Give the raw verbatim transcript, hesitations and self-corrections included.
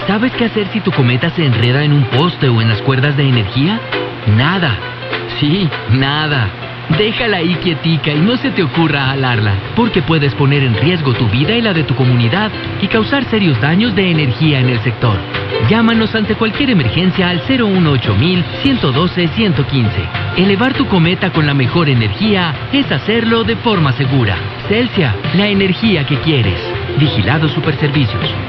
¿Sabes qué hacer si tu cometa se enreda en un poste o en las cuerdas de energía? Nada. Sí, nada. Déjala ahí quietica y no se te ocurra jalarla, porque puedes poner en riesgo tu vida y la de tu comunidad y causar serios daños de energía en el sector. Llámanos ante cualquier emergencia al cero uno ocho mil, ciento doce, ciento quince. Elevar tu cometa con la mejor energía es hacerlo de forma segura. Celsia, la energía que quieres. Vigilado Superservicios.